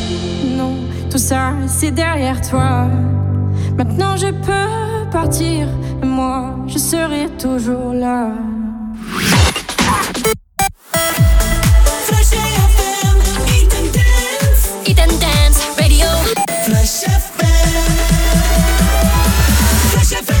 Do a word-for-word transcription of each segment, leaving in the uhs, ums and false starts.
non, tout ça c'est derrière toi. Maintenant je peux partir, moi je serai toujours là. Flash F M, Eat and Dance, Eat and Dance Radio. Flash F M, Flash F M.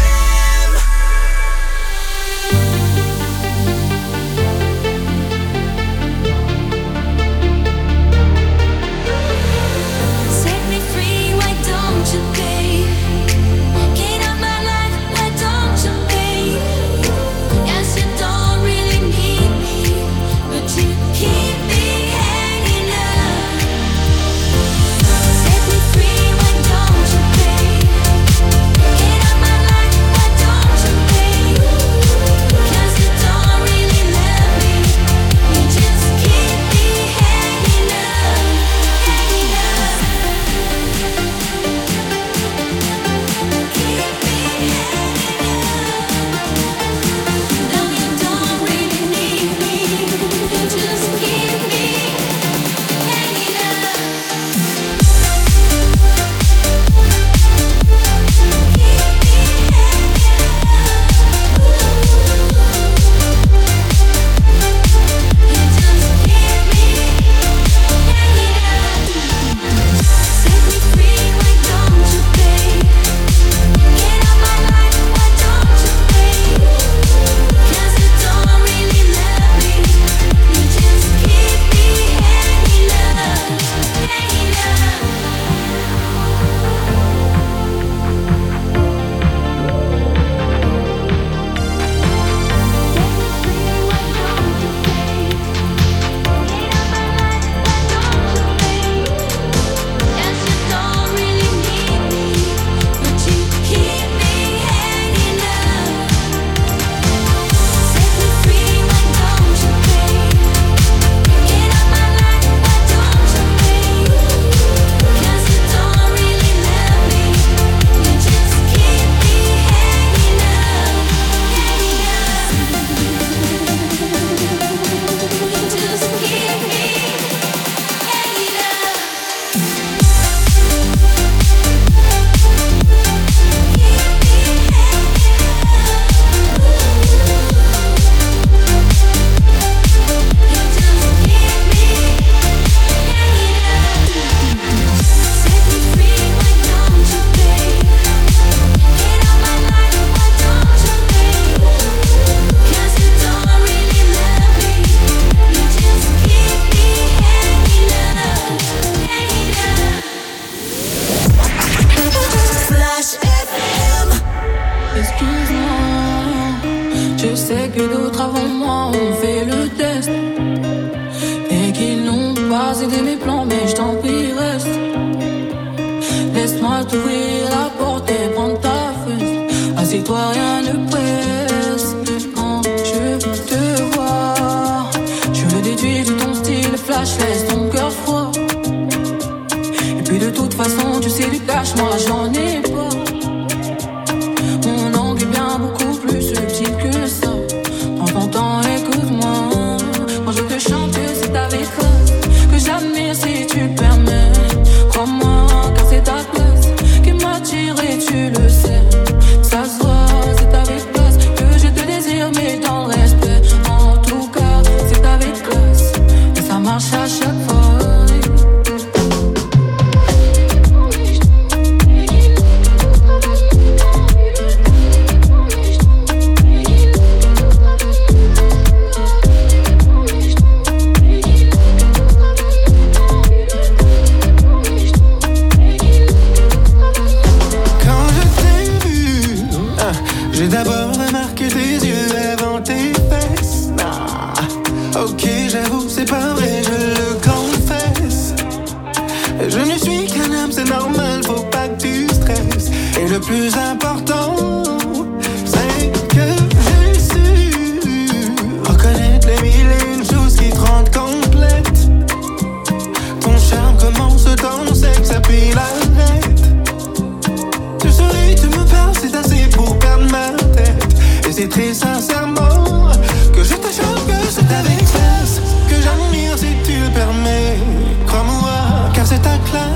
C'est très sincèrement que je te choque, que c'est avec classe que j'admire si tu le permets. Crois-moi, car c'est ta classe.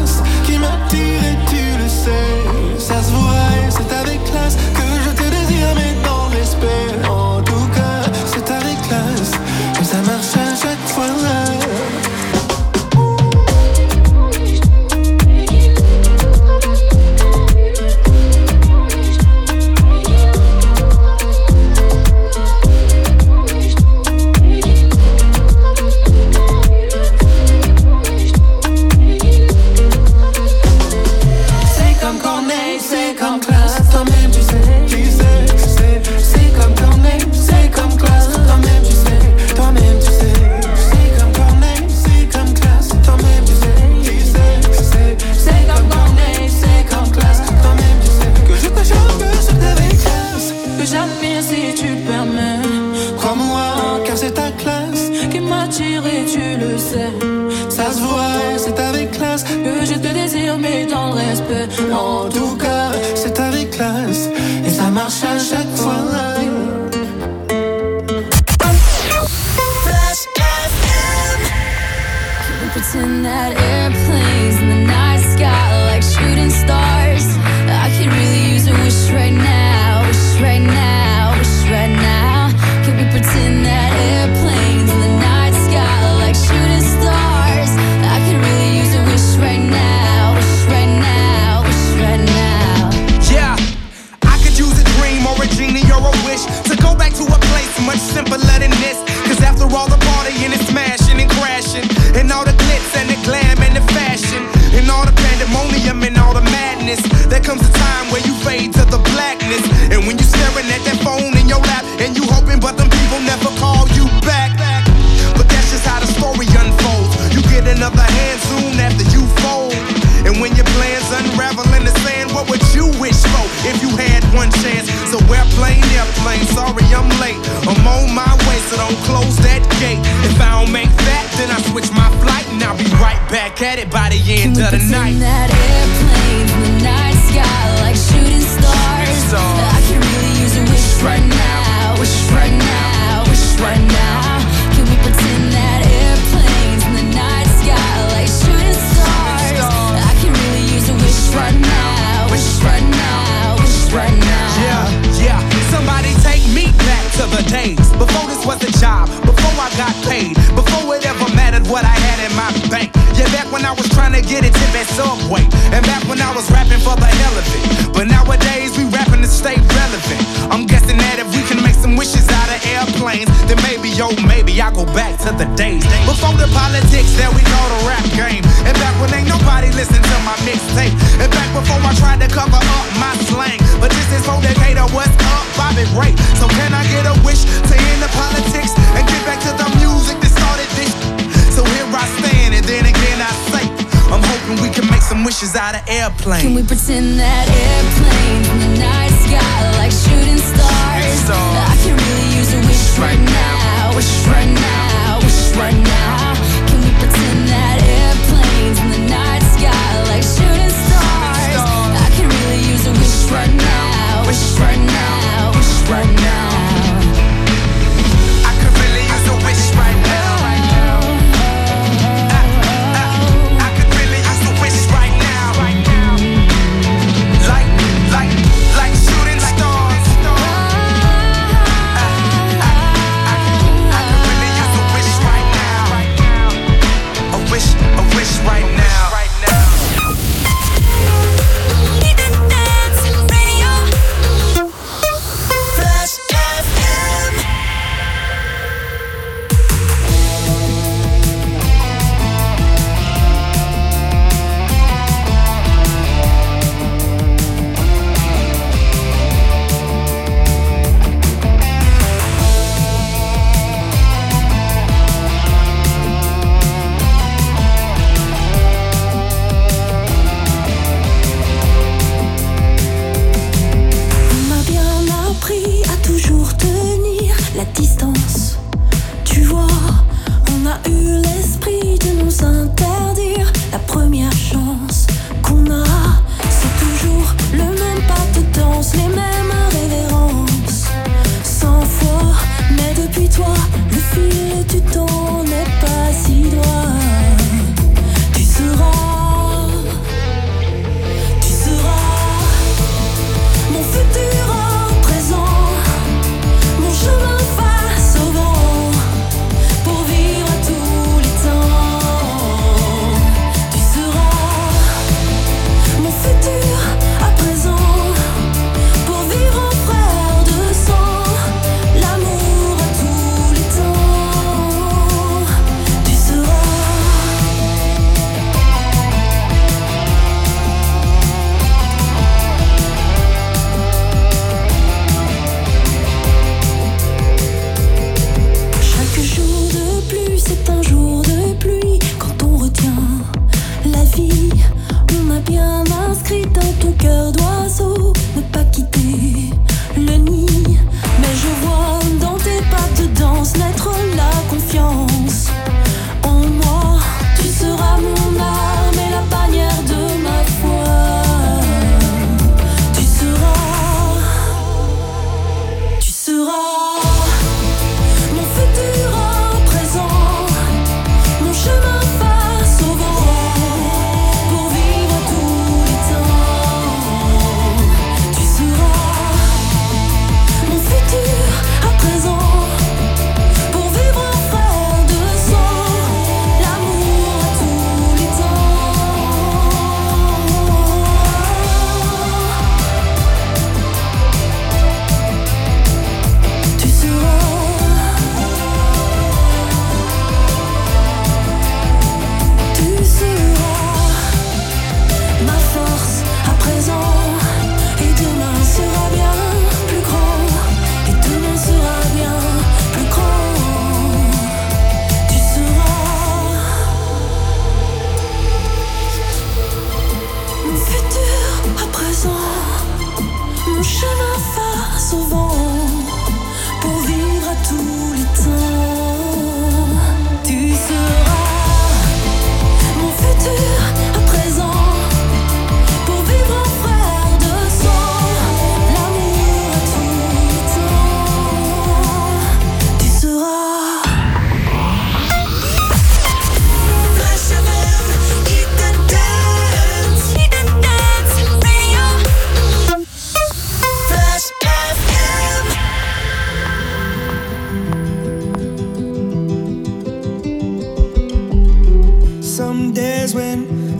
classe que je te désire mais dans le respect. En tout cas, c'est avec classe et ça marche à chaque fois. Flash F M. Can we pretend that airplanes in the night sky like shooting stars? I could really use a wish right now, wish right now, wish right now. Can we pretend that airplanes in the night sky like shooting stars? I could really use a wish right now, wish right now, wish right now. Yeah, I could use a dream or a genie or a wish to go back to a place much simpler than this. Cause after all the partying and smashing and crashing, and all the glitz and the glam and the fashion, and all the pandemonium and all the madness, there comes a time where you fade to the blackness. And when you staring at that phone in your lap, and you hoping but them people never call you back. But that's just how the story unfolds. You get another hand soon after you fold. And when your plans unravel in the sand, what would you wish for if you had one chance? So airplane, airplane, sorry I'm late. I'm on my way, so don't close that gate. If I don't make that, then I switch my flight, and I'll be right back at it by the end of the night. That airplane in the night sky like shooting stars. I can really use a wish right now, wish right now, wish right now. Can we pretend that airplanes in the night sky like shooting stars? I can really use a wish right now, wish right now, wish right now. Yeah, yeah, somebody take me back to the days before this was a job, before I got paid, before it ever mattered what I had in my bank. Yeah, back when I was trying to get a tip at Subway, and back when I was rapping for the hell of it. But nowadays we rapping to stay relevant. I'm guessing that if we can make some wishes out of airplanes, then maybe, yo, maybe I go back to the days before the politics that we call the rap game. And back when ain't nobody listen to my mixtape. And back before I tried to cover up my slang. But this is for Decatur, what's up, Bobby Ray? So can I get a wish to end the politics and get back to the music that started this? So here I stand, and then again I say, I'm hoping we can make some wishes out of airplanes. Can we pretend that airplanes in the night sky like shooting stars? I can really use a wish right now, wish right now, wish right now. Can we pretend that airplanes in the night sky like shooting stars? I can really use a wish right now, wish right now, wish right now. I could really use a wish right now. I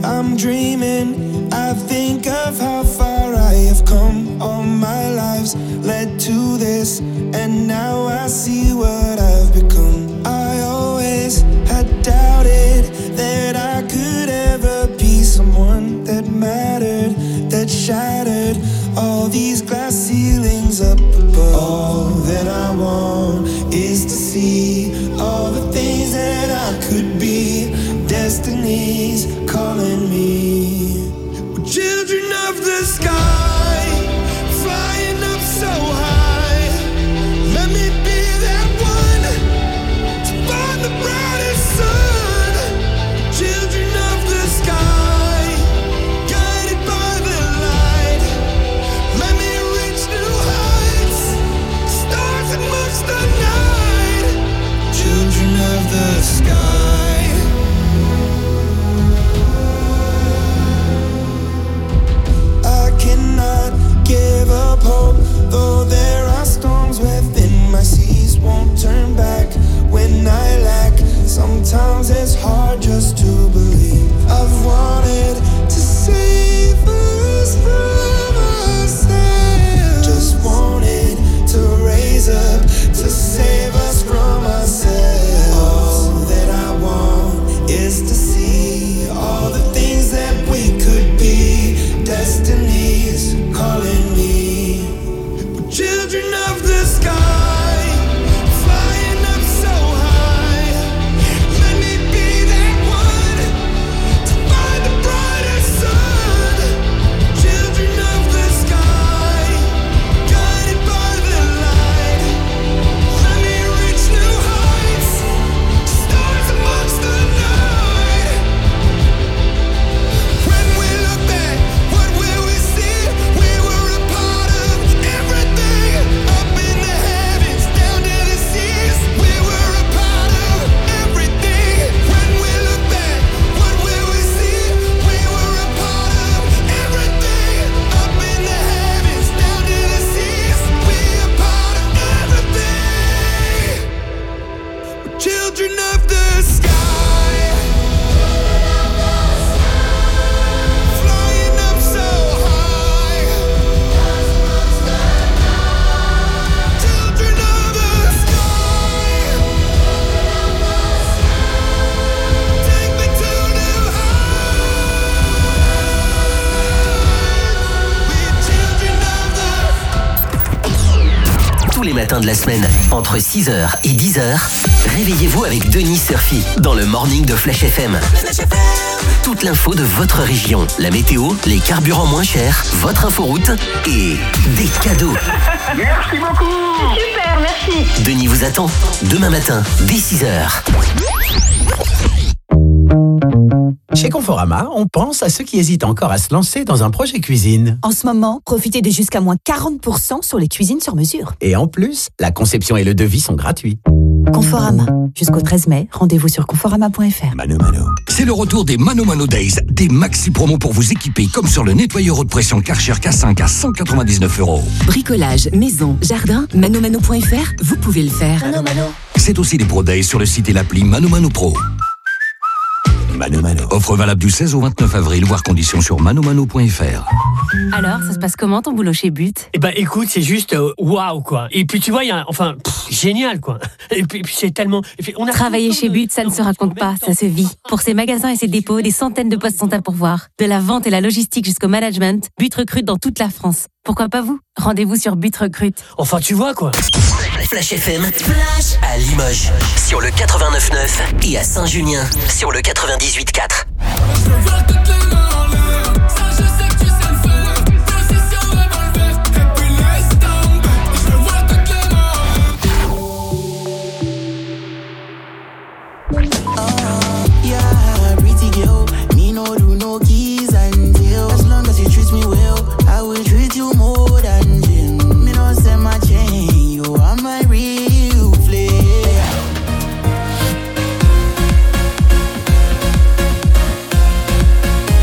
I'm dreaming. I think of how far I have come. All my lives led to this, and now I see what I've become. I always had doubted that I could ever be someone that mattered, that shattered all these glass ceilings up above. All that I want is to see all the things that I could be. Destiny's calling me. We're children of the sky, flying up so high. Let me be that one to find the brightest sun. Children of the sky, guided by the light. Let me reach new heights, stars amongst the night. Children of the sky. Give up hope, though there are storms within my seas. Won't turn back when I lack. Sometimes it's hard just to believe. I've wanted to save us from ourselves. Just wanted to raise up to save us from ourselves. All that I want is to see all the things that we could be. Destiny's calling me. We're children of the sky, flying up so high. Let me be that one to find the brightest sun. Children of the sky, guided by the light. Let me reach new heights, stars amongst the night. When we look back, what will we see? We were a part of everything, up in the heavens, down to the seas. We were a part of everything. When we look back, what will we see? We were a part of everything, up in the heavens, down to the seas. We a part of everything. We're children of the sky, flying up so high. Children of the sky, take me to new heights. We're children of the. Tous les matins de la semaine, entre six heures et dix heures, réveillez-vous avec Denis Surfi dans le morning de Flash F M. Toute l'info de votre région, la météo, les carburants moins chers, votre inforoute et des cadeaux. Merci beaucoup. Super, merci. Denis vous attend demain matin dès six heures. Chez Conforama, on pense à ceux qui hésitent encore à se lancer dans un projet cuisine. En ce moment, profitez de jusqu'à moins quarante pour cent sur les cuisines sur mesure. Et en plus, la conception et le devis sont gratuits. Conforama. Jusqu'au treize mai, rendez-vous sur conforama point f r. Mano Mano. C'est le retour des Mano Mano Days, des maxi promos pour vous équiper, comme sur le nettoyeur haute pression Karcher K cinq à cent quatre-vingt-dix-neuf euros. Bricolage, maison, jardin, mano mano point f r, vous pouvez le faire. Mano Mano. C'est aussi les Pro Days sur le site et l'appli Mano Mano Pro. Mano Mano. Offre valable du seize au vingt-neuf avril, voire conditions sur manomano point f r. Alors, ça se passe comment ton boulot chez But? Eh ben écoute, c'est juste waouh wow, quoi. Et puis tu vois, il y a enfin pff, génial quoi. Et puis, et puis c'est tellement. Et puis, on a Travailler chez But, ça ne se raconte pas, ça se vit. Pour ses magasins et ses dépôts, des centaines de postes sont à pourvoir. De la vente et la logistique jusqu'au management, But recrute dans toute la France. Pourquoi pas vous? Rendez-vous sur But Recrute. Enfin tu vois quoi. Flash F M, Flash à Limoges sur le quatre-vingt-neuf neuf et à Saint-Junien sur le quatre-vingt-dix-huit quatre. Yeah.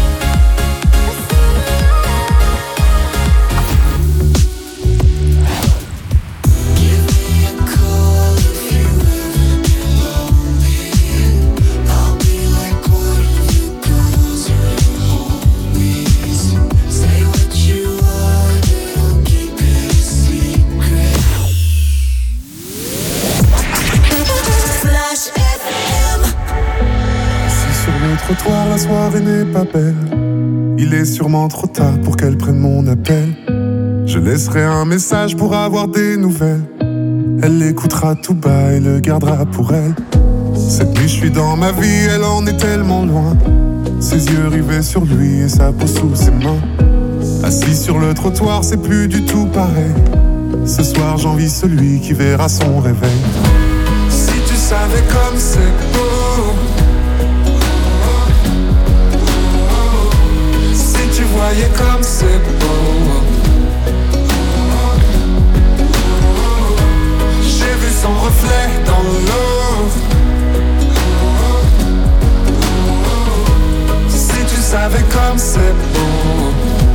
soirée n'est pas belle. Il est sûrement trop tard pour qu'elle prenne mon appel. Je laisserai un message pour avoir des nouvelles. Elle l'écoutera tout bas et le gardera pour elle. Cette nuit je suis dans ma vie, elle en est tellement loin. Ses yeux rivés sur lui et sa peau sous ses mains. Assis sur le trottoir, c'est plus du tout pareil. Ce soir j'envie celui qui verra son réveil. Si tu savais comme c'est beau, si tu voyais comme c'est beau. J'ai vu son reflet dans l'eau. Si tu savais comme c'est beau.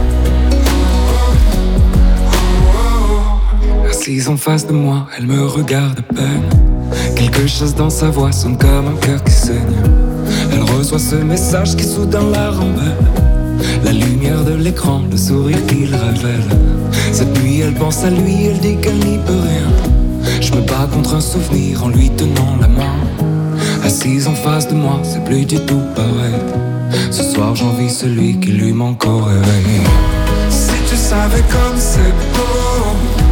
Assise en face de moi, elle me regarde à peine. Quelque chose dans sa voix sonne comme un cœur qui saigne. Elle reçoit ce message qui soudain la rend belle. La lumière de l'écran, le sourire qu'il révèle. Cette nuit elle pense à lui, elle dit qu'elle n'y peut rien. Je me bats contre un souvenir en lui tenant la main. Assise en face de moi, c'est plus du tout pareil. Ce soir j'envie celui qui lui manque au réveil. Si tu savais comme c'est beau.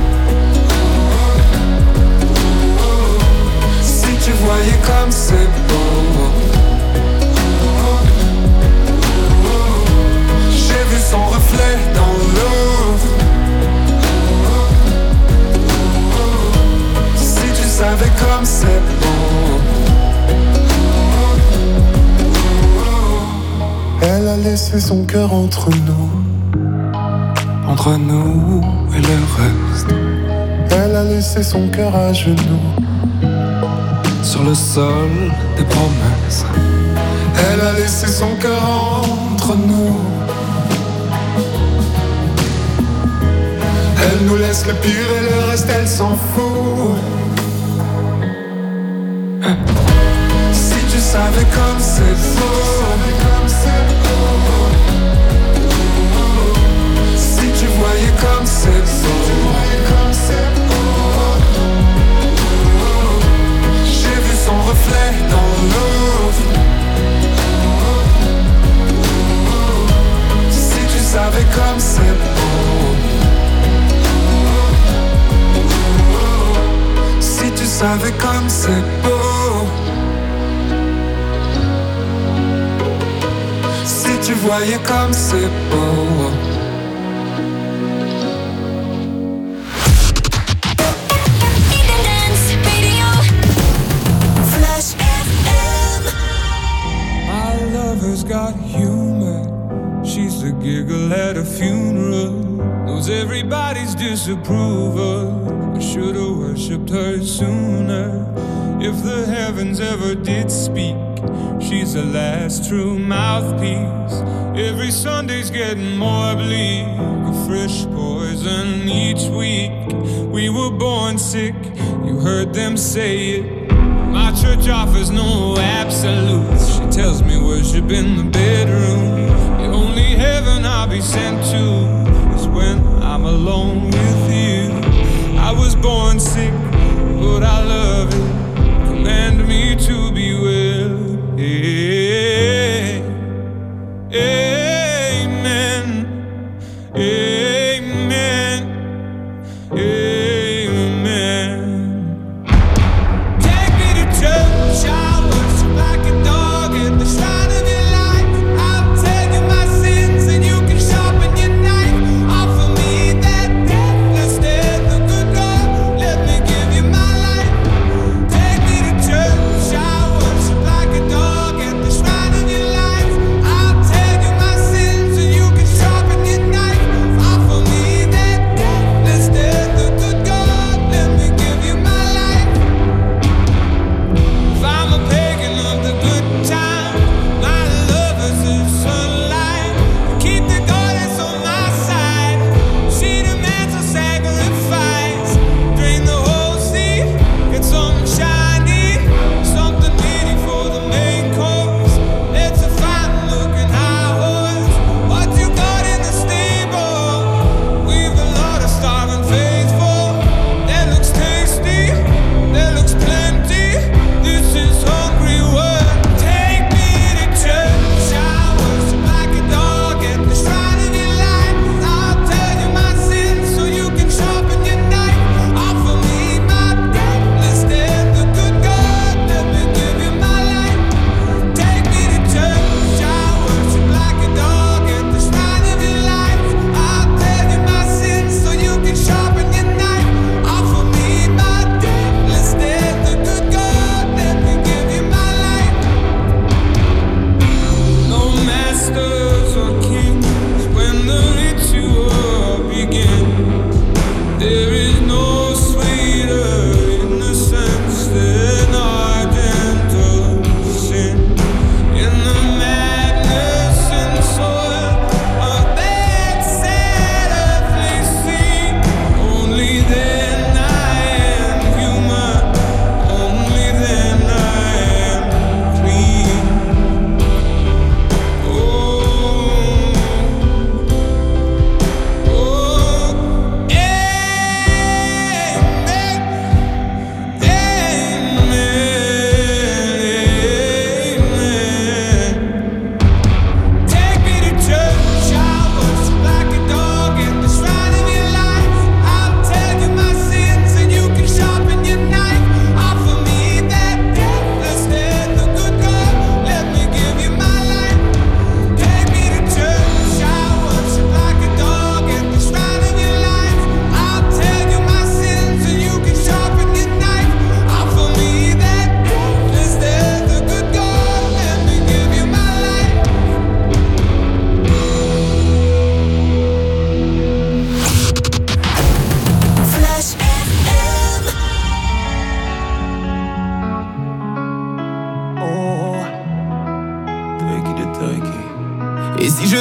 Si tu voyais comme c'est beau. J'ai vu son reflet dans l'eau. Si tu savais comme c'est beau. Elle a laissé son cœur entre nous. Entre nous et le reste. Elle a laissé son cœur à genoux. Sur le sol des promesses. Elle a laissé son cœur entre nous. Elle nous laisse le pire et le reste elle s'en fout. Si tu savais comme c'est beau. Si tu voyais comme c'est beau. J'ai vu son reflet dans l'eau. Si tu savais comme c'est beau. Si tu savais comme c'est beau. Si tu voyais comme c'est beau. Got humor. She's the giggle at a funeral. Knows everybody's disapproval. I should've worshipped her sooner. If the heavens ever did speak, she's the last true mouthpiece. Every Sunday's getting more bleak. A fresh poison each week. We were born sick, you heard them say it. My church offers no absolutes. She tells me worship in the bedroom. The only heaven I'll be sent to is when I'm alone with you. I was born sick, but I love it. Command me to be well. Hey, amen. Amen. Amen. Shrine of your life, I'll tell you my sins and you can sharpen your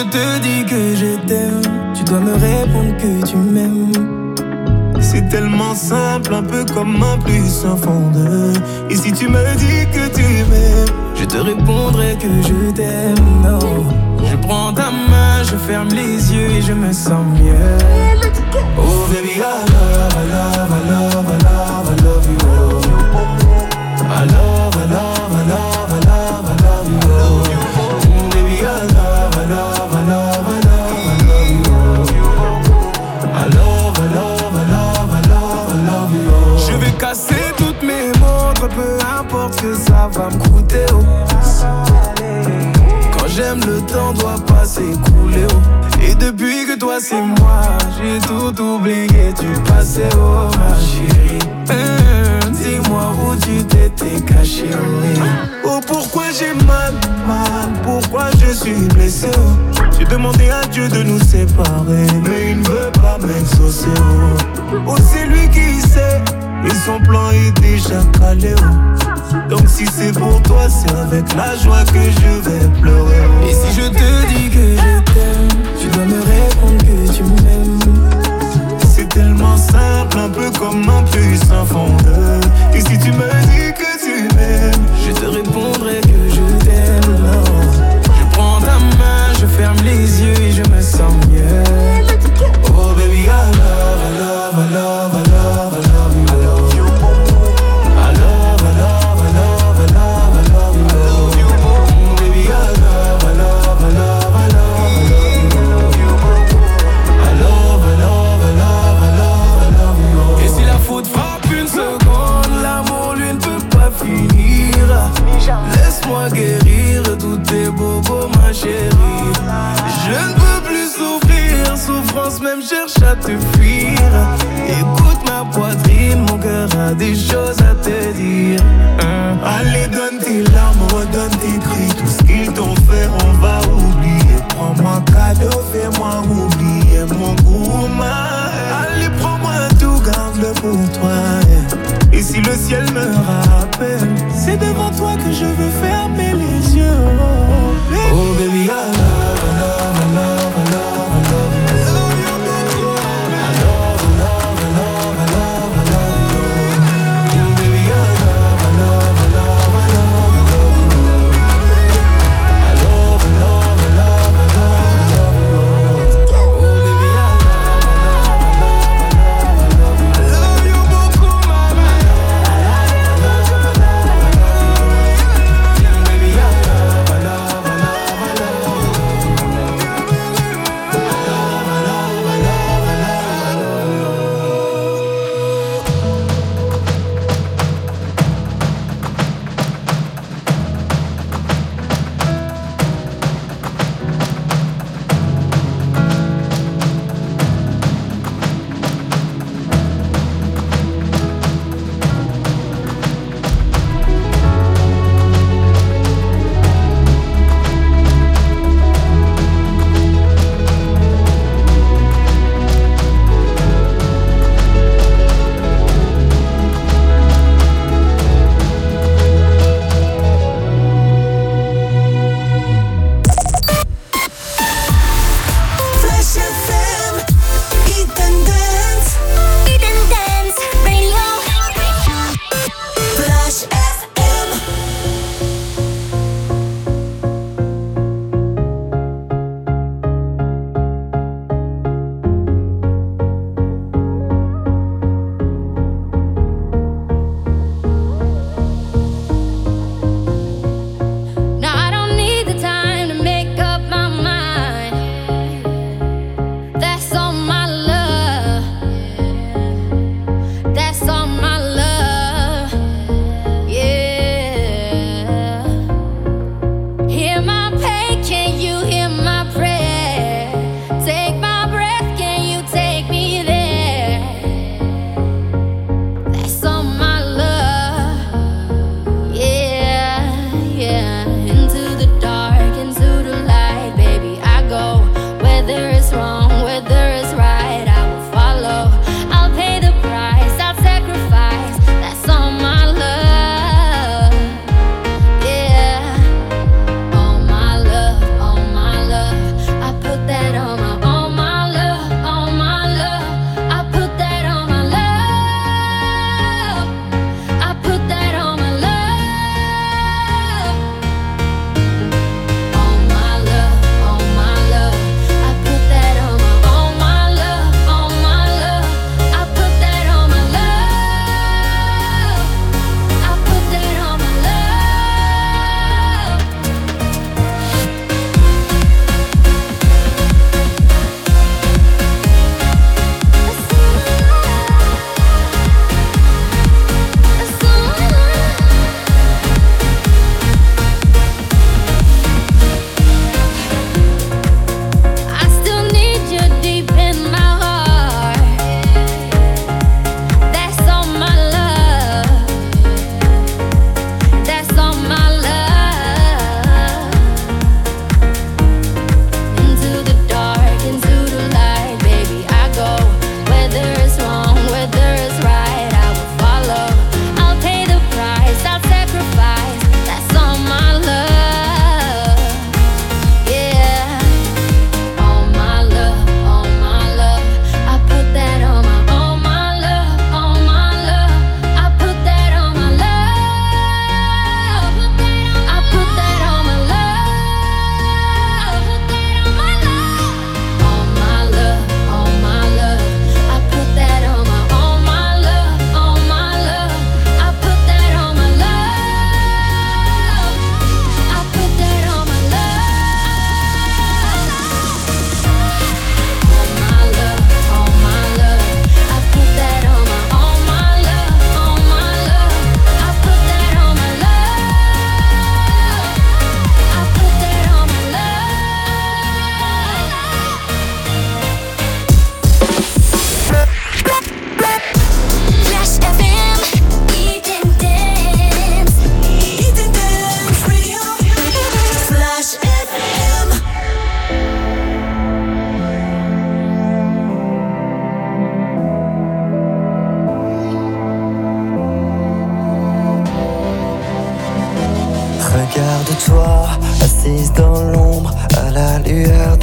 te dis que je t'aime, tu dois me répondre que tu m'aimes. C'est tellement simple, un peu comme un plus un fond de. Et si tu me dis que tu m'aimes, je te répondrai que je t'aime. Non, je prends ta main, je ferme les yeux et je me sens mieux. Oh baby, I love, I love, I love, I love, I love you. I love, I love, I love, I love, I love you. Oh baby, I love, I love, I love, I love, I love you. I love, I love, I love, I love, I love you. Je vais casser toutes mes montres, peu importe ce que ça va me coûter. Oh. Quand j'aime, le temps doit pas s'écouler. Oh. Et depuis que toi c'est moi, j'ai tout oublié du passé. Oh ma chérie, mmh, dis-moi où tu t'étais caché. Oui. Oh pourquoi j'ai mal, mal, pourquoi je suis blessé. Oh. J'ai demandé à Dieu de nous séparer, mais il ne veut pas m'exaucer. Oh, oh c'est lui qui sait, et son plan est déjà calé. Oh. Donc si c'est pour toi, c'est avec la joie que je vais pleurer. Oh. Et si je te dis que je t'aime, tu dois me répondre que tu m'aimes. C'est tellement simple, un peu comme un plus un fond de. Et si tu me dis que tu m'aimes, je te répondrai que je t'aime. Non. Je prends ta main, je ferme les yeux et je me sens mieux. Oh baby, I love, I love, I love, I love, I love you. I love you. I love, I love, I love, I love, I love you. Oh baby, I love, I love, I love, I love, I love you. I love, I love, I love, I love, I love you. Et si la faute frappe une seconde, l'amour lui ne peut pas finir. Laisse-moi guérir tous tes bobos, ma chérie. Je ne peux plus souffrir, souffrance même cherche à te fuir. Écoute ma poitrine, mon cœur a des choses à te dire. hein. Allez donne tes larmes, redonne tes cris. Tout ce qu'ils t'ont fait on va oublier. Prends-moi cadeau, fais-moi oublier mon gourmand. Allez prends-moi tout, garde-le pour toi. Et si le ciel me rappelle, c'est devant toi que je veux fermer les yeux. Oh baby, oh, baby I love, I love, I love, I love, I love you. I love, I love, I love, I love, I love you. Oh baby I love, I love, I love, I love, I love you. I love, I love, I love, I love, I love you. Oh baby I love, I love, I love, I love, I love you. I love you beaucoup mama.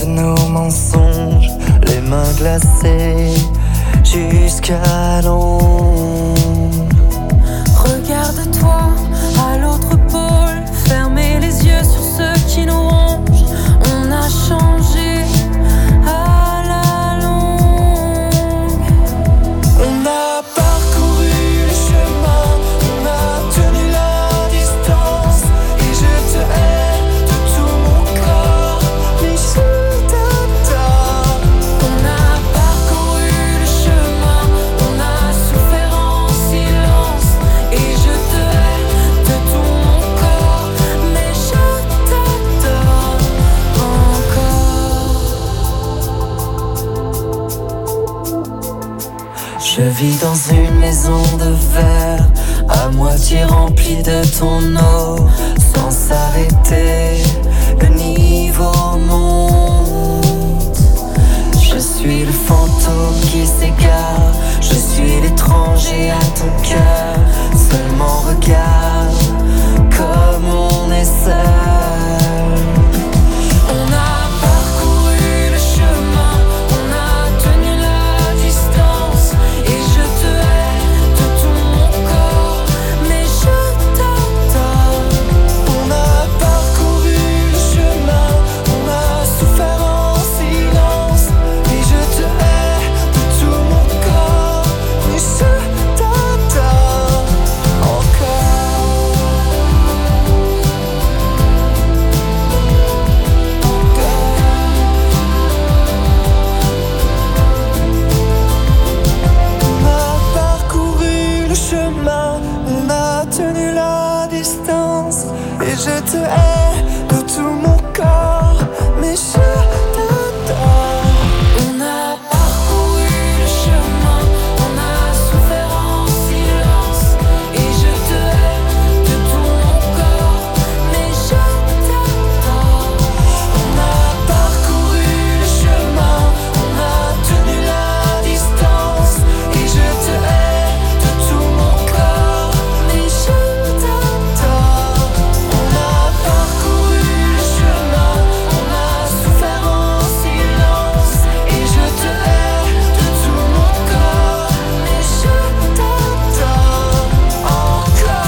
de nos mensonges, les mains glacées jusqu'à l'ombre. Regarde-toi à l'autre pôle, fermez les yeux sur ceux qui nous rongent. On a changé à la longue. On a parcouru le chemin, on a tenu la distance. Et je te hais de tout mon corps, mais je t'adore. On a parcouru le chemin, on a souffert en silence. Et je te hais de tout mon corps, mais je t'adore encore. Je vis dans une maison de verre, à moitié remplie de ton eau. Sans s'arrêter, le niveau monte. Je suis le fantôme qui s'égare, je suis l'étranger à ton cœur. Seulement regarde comme on est seul. On a parcouru le chemin, on a tenu la distance. Et je te hais de tout mon corps, mais je t'adore. On a parcouru le chemin, on a souffert en silence. Et je te hais de tout mon corps, mais je t'adore encore. On a parcouru le chemin, on a tenu la distance. Et je te hais de tout mon corps, mais je t'adore. On a parcouru le chemin, on a souffert en silence. Et je te hais de tout mon corps, mais je t'adore. On a parcouru le chemin, on a tenu la distance. Et je te hais de tout mon corps, mais je t'adore. On a parcouru le chemin, on a souffert en silence. Et je te hais de tout mon corps, mais je t'adore encore,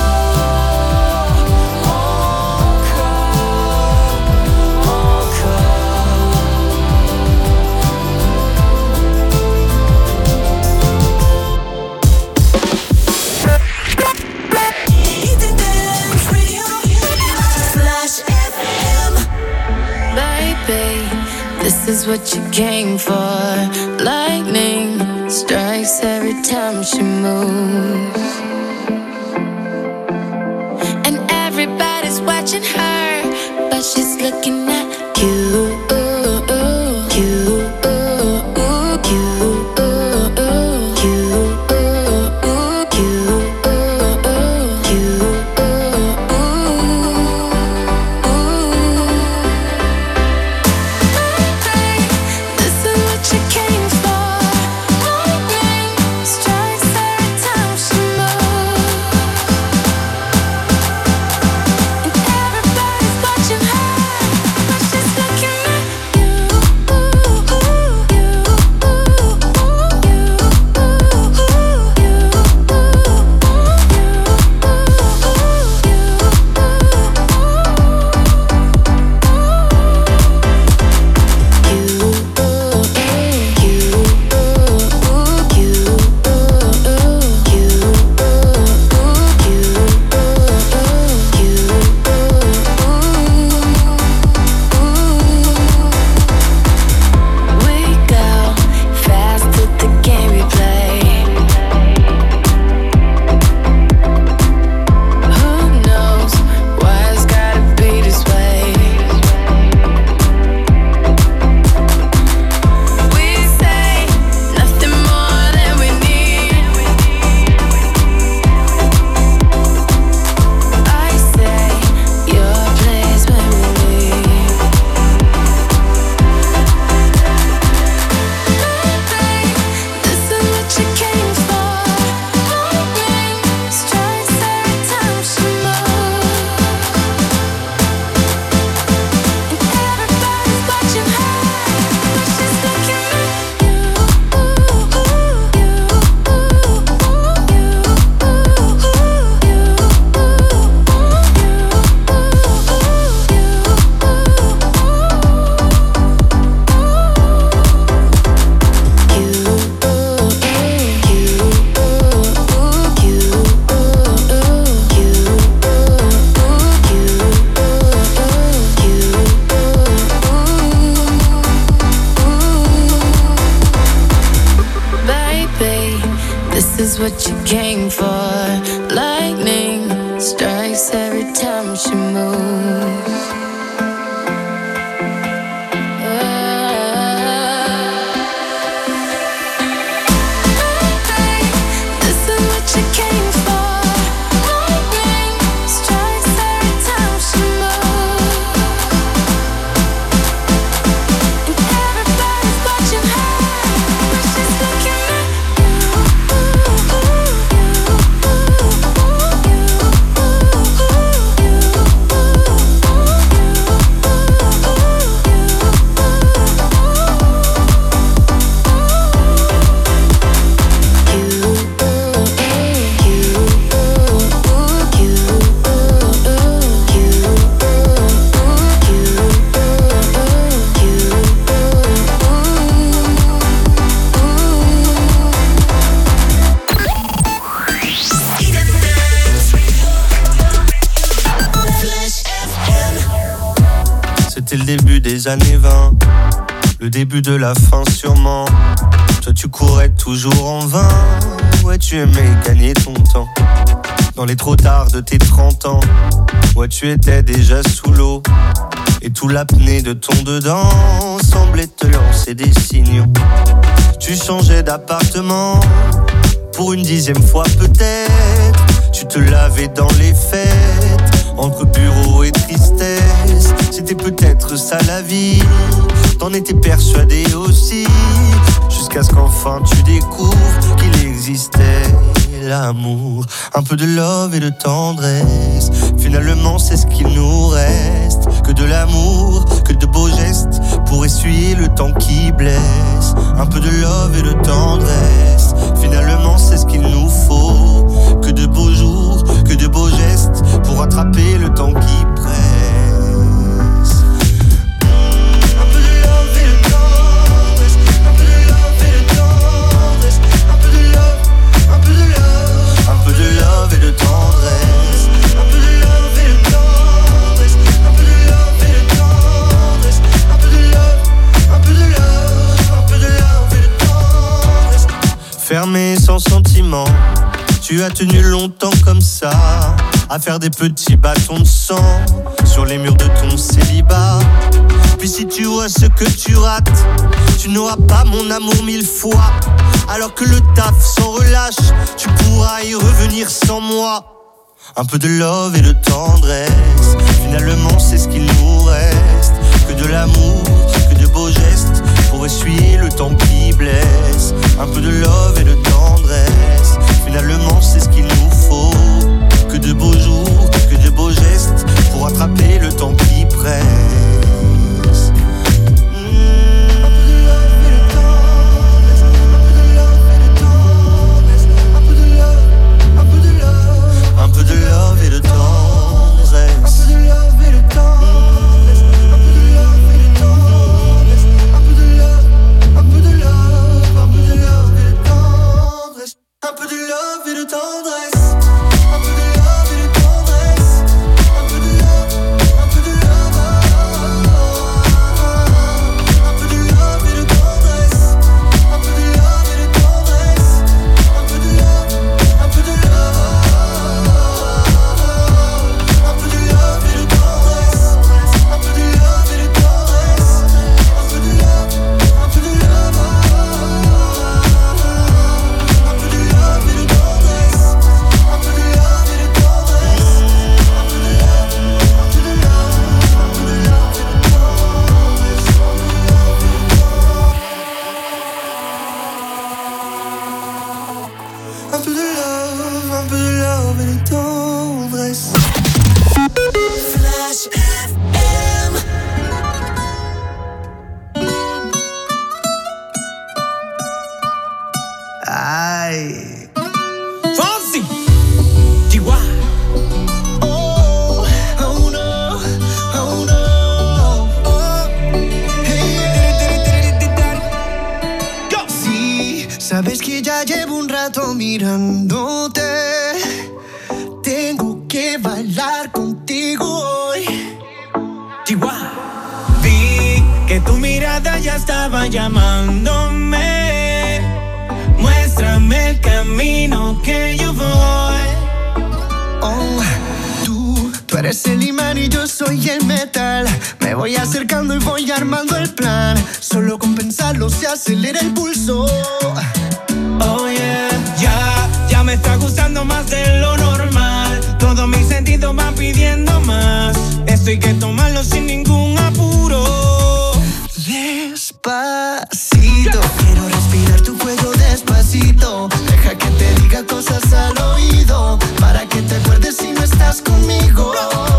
Flash F M. Baby, this is what you came for. Lightning strikes every time she moves. And everybody's watching her, but she's looking at you. Watching her, but she's looking is what you came for. Lightning strikes every time she moves. C'était le début des années vingt, le début de la fin sûrement. Toi tu courais toujours en vain, ouais tu aimais gagner ton temps. Dans les trop tard de tes trente ans, ouais tu étais déjà sous l'eau. Et tout l'apnée de ton dedans semblait te lancer des signaux. Tu changeais d'appartement, pour une dixième fois peut-être. Tu te lavais dans les fêtes, entre bureau et tristesse. C'était peut-être ça la vie, t'en étais persuadé aussi. Jusqu'à ce qu'enfin tu découvres qu'il existait l'amour. Un peu de love et de tendresse, finalement c'est ce qu'il nous reste. Que de l'amour, que de beaux gestes, pour essuyer le temps qui blesse. Un peu de love et de tendresse, finalement c'est ce qu'il nous faut. Que de beaux jours, que de beaux gestes, pour attraper le temps qui presse. Un peu de love et de tendresse, un peu de love et de tendresse, un peu de love, un peu de love, un peu de love et de tendresse, un peu de love et de tendresse, un peu de love et de tendresse, un peu de love, un peu de love, un peu de love et de tendresse. Fermé sans sentiment, tu as tenu longtemps comme ça, à faire des petits bâtons de sang sur les murs de ton célibat. Puis si tu vois ce que tu rates, tu n'auras pas mon amour mille fois. Alors que le taf s'en relâche, tu pourras y revenir sans moi. Un peu de love et de tendresse, finalement c'est ce qu'il nous reste. Que de l'amour, que de beaux gestes, pour essuyer le temps qui blesse. Un peu de love et de tendresse, finalement c'est ce qu'il nous faut. Que de beaux jours, que de beaux gestes, pour attraper le temps qui presse. Un peu de love et de tendresse, un peu de love et de tendresse, un peu de love et de tendresse, un peu de love, un peu de love, un peu de love et de tendresse, un peu de love et de tendresse, un peu de love et de tendresse, un peu de love, un peu de love, un peu de love et de tendresse, un peu de love et de tendresse, un peu de love, un peu de love. Un peu de love, un peu de love et de tendresse. Flash F M. Aïe. Fonzie, T Y. Oh, oh no, oh no. Oh, hey. Go. Sí, sabes que ya llevo un rato mirándote. Tengo que bailar contigo hoy. T Y. Vi que tu mirada ya estaba llamándome. Muéstrame el camino que yo voy. Oh, tú, tú eres el imán y yo soy el metal. Me voy acercando y voy armando el plan. Solo con pensarlo se acelera el pulso. Oh yeah, ya, ya me está gustando más de lo normal. Todos mis sentidos van pidiendo más. Esto hay que tomarlo sin ningún apuro. Despacito, quiero respirar tu cuello despacito. Deja que te diga cosas al oído, para que te acuerdes si no estás conmigo.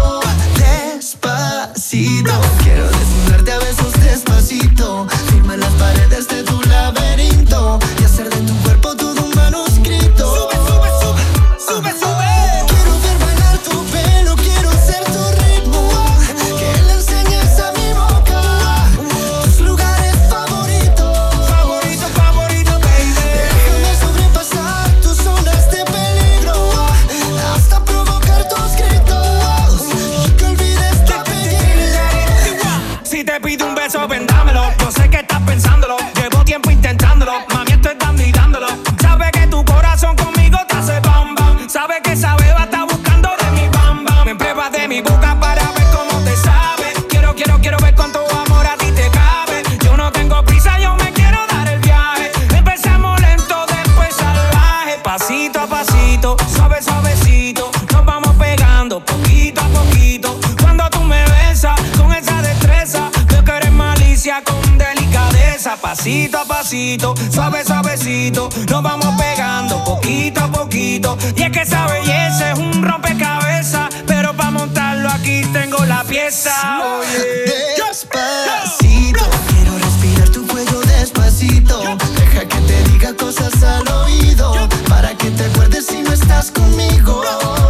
Despacito, quiero desnudarte a besos despacito. Firma las paredes de tu laberinto y hacer de tu cuerpo todo un manuscrito. Sube, sube, sube, sube, sube. Quiero ver bailar tu pelo, quiero ser tu ritmo. Que le enseñes a mi boca tus lugares favoritos. Favorito, favorito, baby. Déjame sobrepasar tus zonas de peligro, hasta provocar tus gritos y que olvides tu apellido. Si te pido un beso, vendámelo. Yo sé que estás pensándolo. Llevo tiempo intentándolo. Mami, estoy dando y dándolo. Sabe que tu corazón conmigo te hace bam bam. Sabe que esa beba está buscando de mi bam bam. Me pruebas de mi boca para ver cómo te sabe. Quiero, quiero, quiero ver cuánto amor a ti te cabe. Yo no tengo prisa, yo me quiero dar el viaje. Empezamos lento, después salvaje. Pasito a pasito, suave, suavecito. Nos vamos pegando poquito a poquito. Cuando tú me besas con esa destreza, veo que eres malicia con delicadeza. Pasito a pasito, suave, suavecito. Nos vamos pegando poquito a poquito. Y es que esa belleza es un rompecabezas, pero para montarlo aquí tengo la pieza. Oye, Despacito, quiero respirar tu cuello despacito. Deja que te diga cosas al oído, para que te acuerdes si no estás conmigo.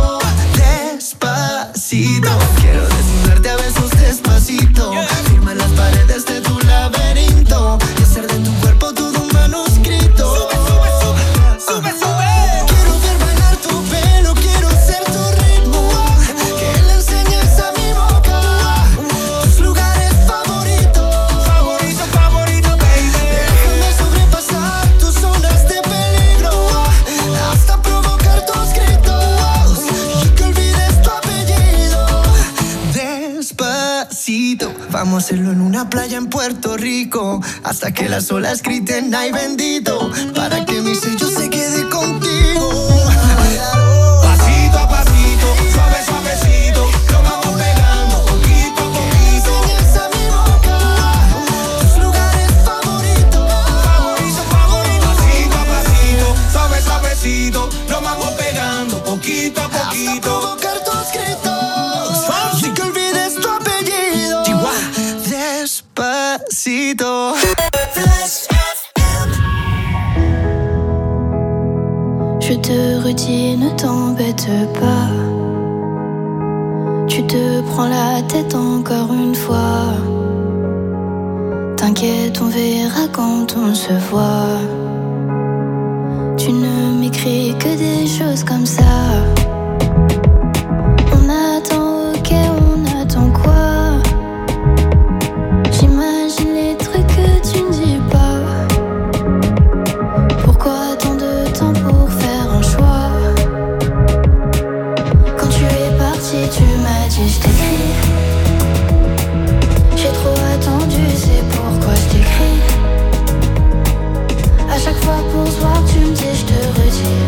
Despacito, quiero desnudarte a besos despacito. Firma las paredes de tu laberinto y hacer de tu cuerpo todo un manuscrito. Sube, sube, sube, sube, sube. Quiero ver bailar tu pelo, quiero ser tu ritmo. Que le enseñes a mi boca tus lugares favoritos. Favorito, favorito, baby. Déjame sobrepasar tus zonas de peligro, hasta provocar tus gritos y que olvides tu apellido. Despacito, vamos a hacerlo en una playa en Puerto Rico, hasta que las olas griten ay bendito, para que mi sello se quede contigo. Pasito a pasito, suave, suavecito. Nos vamos pegando poquito a poquito. Enseñas a mi boca tus lugares favoritos. Favorito, favorito. Pasito a pasito, suave, suavecito. Nos vamos pegando poquito a Hasta poquito. provocar tus gritos y que olvides tu apellido. Despacito. Je te redis, ne t'embête pas. Tu te prends la tête encore une fois. T'inquiète, on verra quand on se voit. Tu ne m'écris que des choses comme ça. On attend, ok, on attend quoi? J'imagine les trucs que tu ne dis pas. Pourquoi tant de temps pour faire un choix? Quand tu es parti, tu m'as dit je t'écris. J'ai trop attendu, c'est pourquoi je t'écris. À chaque fois pour se voir, tu me dis je te redis.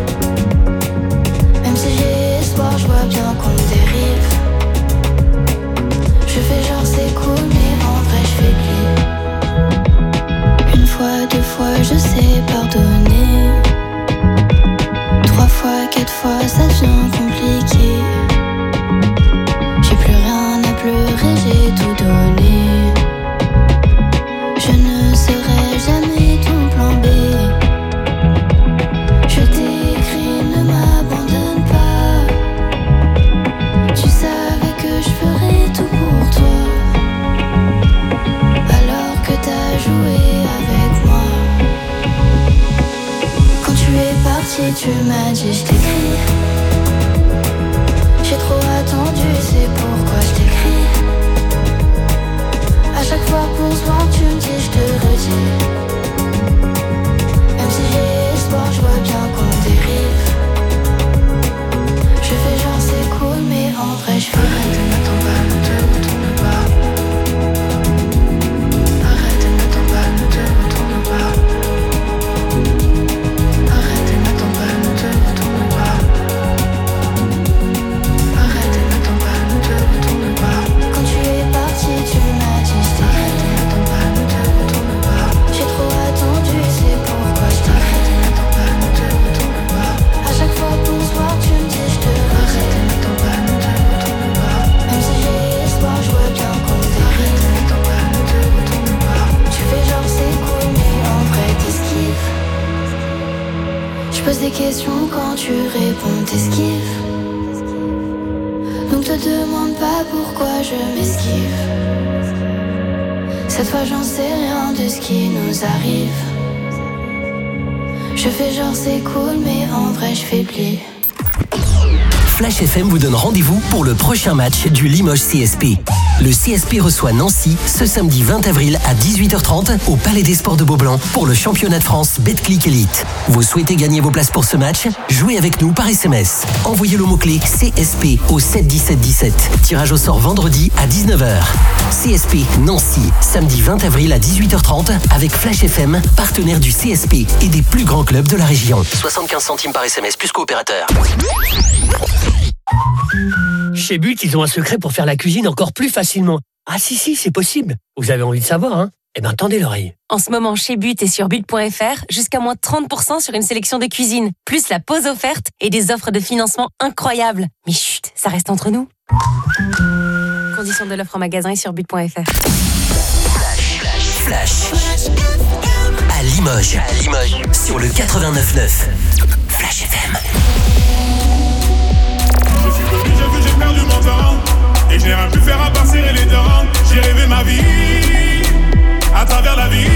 Même si j'ai espoir, je vois bien qu'on dérive. Je fais genre c'est cool, mais en vrai je fais pli. Une fois, deux fois, je sais pardonner. Trois fois, quatre fois, ça devient compliqué. J'ai plus rien à pleurer, j'ai tout donné. Je ne serai jamais ton plan B. Je t'écris, ne m'abandonne pas. Tu savais que je ferais tout pour toi, alors que t'as joué avec moi. Quand tu es parti, tu m'as dit je t'écris. J'ai trop attendu, c'est pourquoi je t'écris. À chaque fois pour se voir, tu me dis je te redis. Même si j'ai espoir, je vois bien pose des questions quand tu réponds, t'esquives. Donc te demande pas pourquoi je m'esquive. Cette fois j'en sais rien de ce qui nous arrive. Je fais genre c'est cool mais en vrai je fais pli. Flash F M vous donne rendez-vous pour le prochain match du Limoges C S P. Le C S P reçoit Nancy ce samedi vingt avril à dix-huit heures trente au Palais des Sports de Beaublanc pour le championnat de France Betclic Elite. Vous souhaitez gagner vos places pour ce match? Jouez avec nous par S M S. Envoyez le mot-clé C S P au sept dix-sept dix-sept. Tirage au sort vendredi à dix-neuf heures. C S P Nancy, samedi vingt avril à dix-huit heures trente avec Flash F M, partenaire du C S P et des plus grands clubs de la région. soixante-quinze centimes par S M S plus coopérateur. Chez But, ils ont un secret pour faire la cuisine encore plus facilement. Ah si, si, c'est possible. Vous avez envie de savoir, hein? Eh ben, tendez l'oreille. En ce moment, chez But et sur but point f r, jusqu'à moins trente pour cent sur une sélection de cuisine, plus la pause offerte et des offres de financement incroyables. Mais chut, ça reste entre nous. Conditions de l'offre en magasin et sur but point f r. Flash. Flash. À Limoges. À Limoges. Sur le quatre-vingt-neuf neuf. Flash F M. Je suis petit, j'ai vu, j'ai perdu mon temps. Et je n'ai rien pu faire à part serrer les dents. J'ai rêvé ma vie à travers la vie.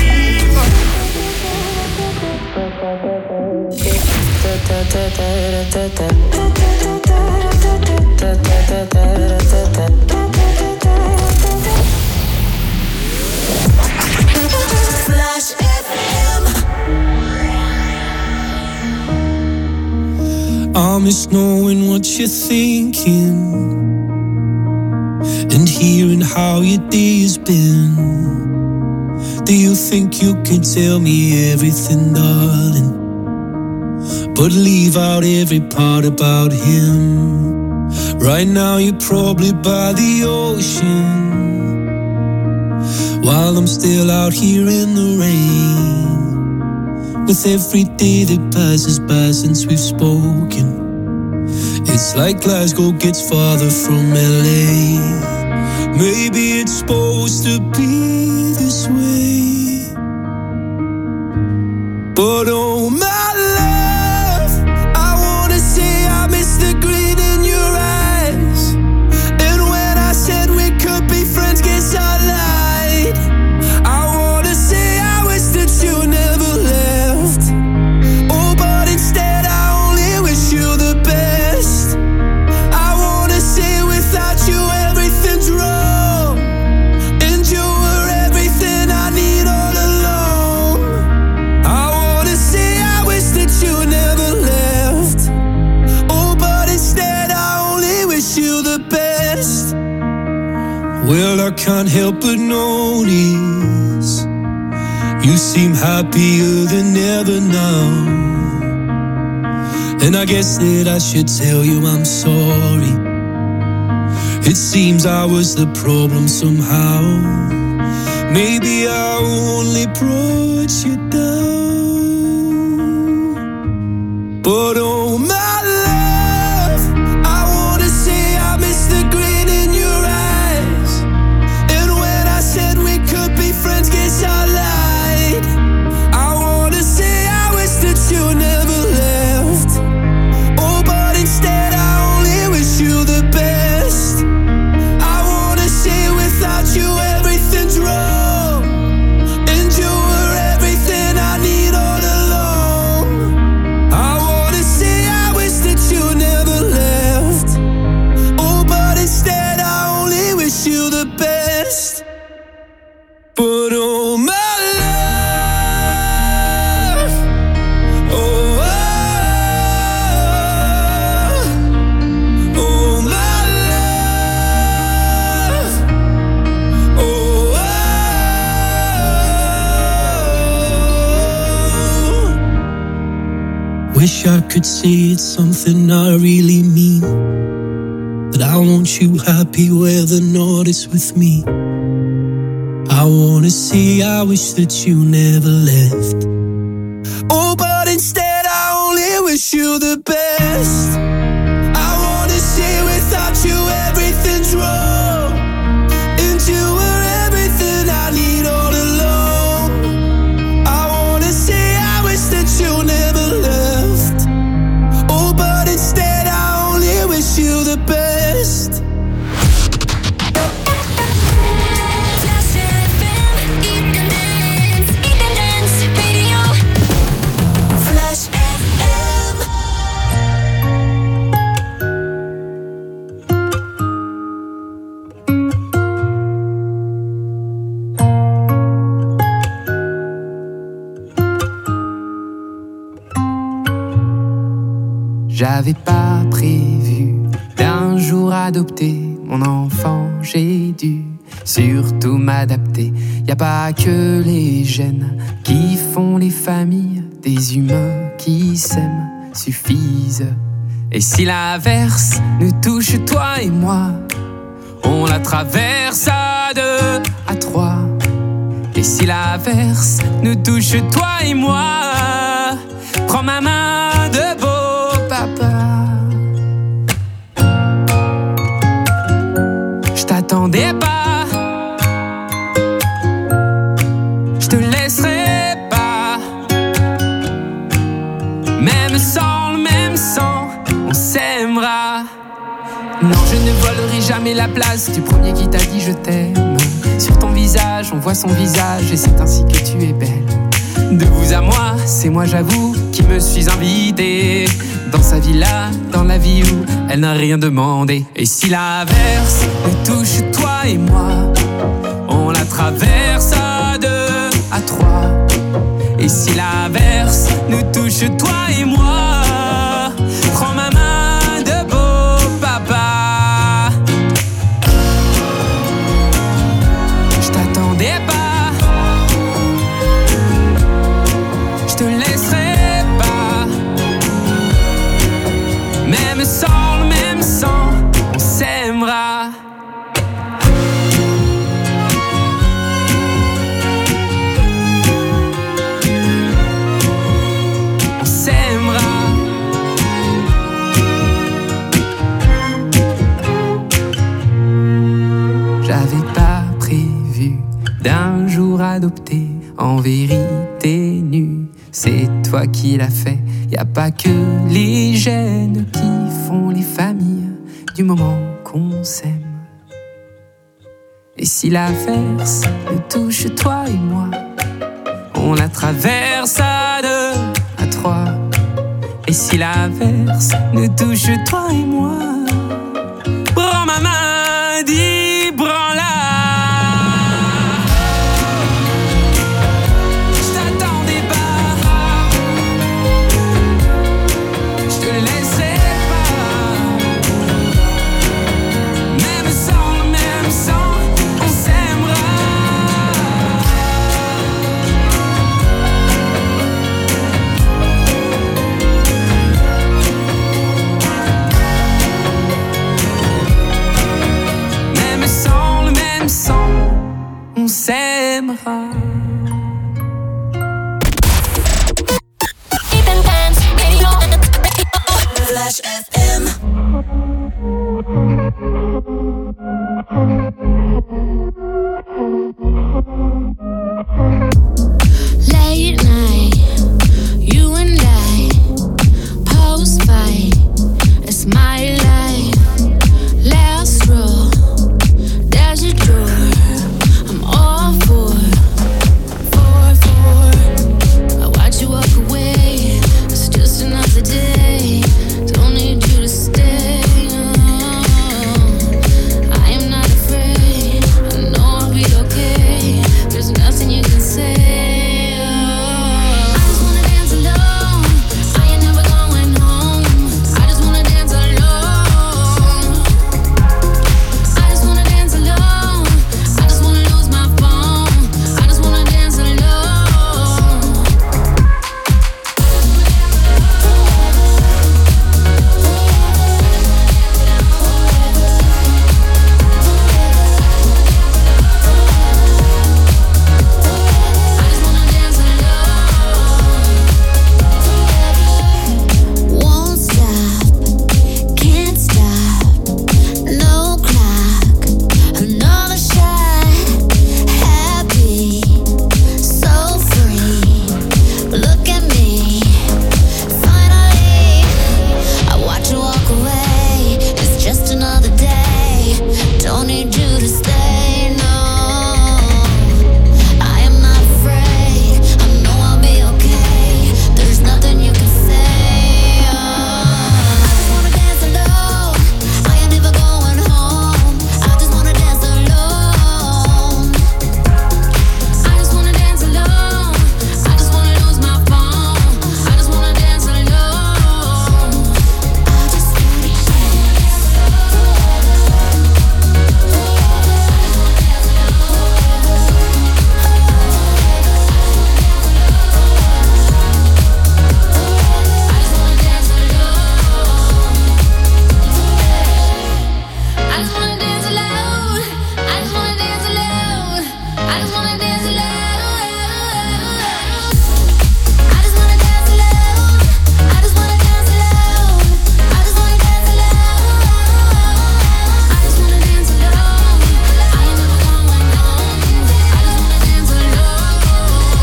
Flash F M. I miss knowing what you're thinking and hearing how your day has been. Do you think you can tell me everything, darling, but leave out every part about him? Right now you're probably by the ocean, while I'm still out here in the rain. With every day that passes by since we've spoken, it's like Glasgow gets farther from L A. Maybe it's supposed to be this way, but oh my love, I wanna say I miss the green in your eyes. And when I said we could be friends, guess I lied. I wanna say I wish that you never left. Oh, but instead I only wish you the best. I wanna say without you everything's wrong, and you were everything I need all along. I wanna say I wish that you never left. Oh, but instead I only wish you the best. Well, I can't help but notice you seem happier than ever now, and I guess that I should tell you I'm sorry. It seems I was the problem somehow. Maybe I only brought you down, but oh my love, I wanna say I miss the green in your eyes. And when I said we could be friends, guess I lied. I wanna say I wish that you never left. Oh, but instead I only wish you the best. I wanna say without you everything's wrong, and you were everything I need all along. I wanna say I wish that you never left. Oh, but instead I only wish you the best. But oh my love, oh, oh, oh my love, oh, oh. Wish I could say it's something I really mean, that I want you happy whether or not it's with me. I wanna say I wish that you never left. Oh, but instead I only wish you the best. I wanna say without you everything's wrong, and you were everything I need all along. I wanna say I wish that you never left. J'avais pas prévu d'un jour adopter mon enfant, j'ai dû surtout m'adapter. Y a pas que les gènes qui font les familles, des humains qui s'aiment suffisent. Et si l'averse nous touche, toi et moi, on la traverse à deux, à trois. Et si l'averse nous touche, toi et moi, prends ma main de beau papa. Je t'attendais pas, je te laisserai pas. Même sans le même sang, on s'aimera. Non, je ne volerai jamais la place du premier qui t'a dit je t'aime. Sur ton visage, on voit son visage et c'est ainsi que tu es belle. De vous à moi, c'est moi j'avoue qui me suis invité dans sa villa, dans la vie où elle n'a rien demandé. Et si l'averse nous touche, toi et moi, on la traverse à deux, à trois. Et si l'averse nous touche, toi et moi, prends ma main de beau papa. Je t'attendais pas, je te laisserai pas. Même sans le même sang, on s'aimera. On s'aimera. J'avais pas prévu d'un jour adopter en vérité nue. C'est toi qui l'as fait. Y a pas que les gènes qui font les familles du moment qu'on s'aime. Et si l'averse nous touche, toi et moi, on la traverse à deux, à trois. Et si l'averse nous touche, toi et moi,